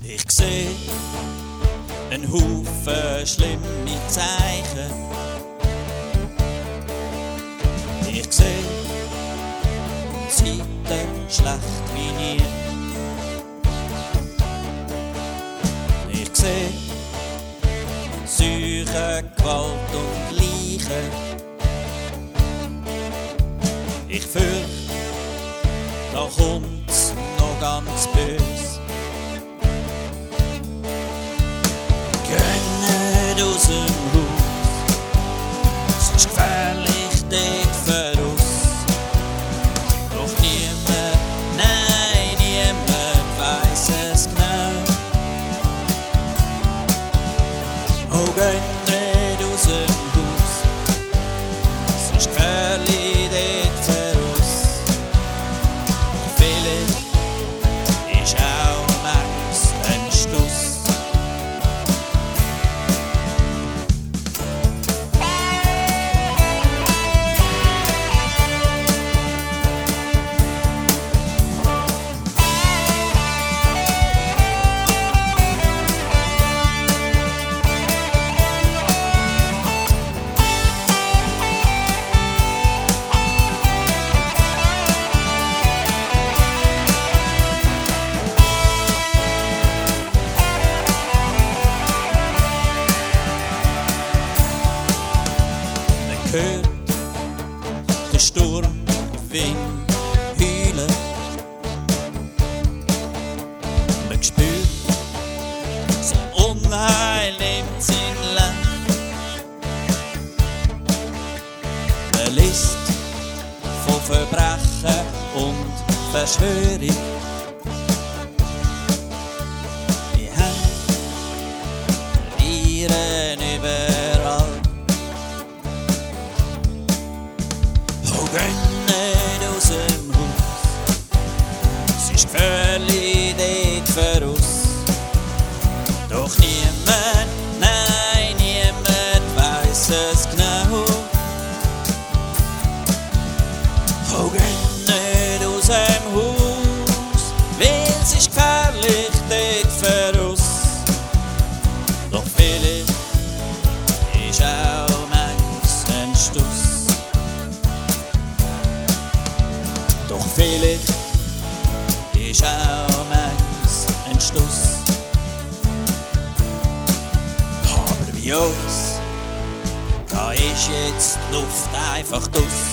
Ich seh einen Haufen schlimme Zeichen. Ich seh Zeiten schlecht wie nie. Ich seh Seuchen, Gewalt und Leichen. Ich fürchte, da kommt's noch ganz bös. Geh nicht aus dem Haus, es ist gefährlich dort voraus. Doch niemand, nein, niemand weiss es genau. Oh, geh nicht aus dem Haus, es ist gefährlich dort voraus. Vielleicht ist auch manchmal ein Stuss. Hört der Sturm, der Wind heulen. Man spürt, so Unheil nimmt sein Land. Man liest von Verbrechen und Verschwörung. Die Hände verlieren überall. Geh nicht aus dem Haus, es ist gefährlich dort voraus. Doch niemand, nein, niemand weiss es genau. Oh, geh nicht aus dem Haus, weil es ist gefährlich dort voraus. Doch vielleicht ist auch manchmal ein Stuss. Doch vielleicht ist auch manchmal ein Stuss. Aber bei uns, da ist jetzt die Luft einfach draus.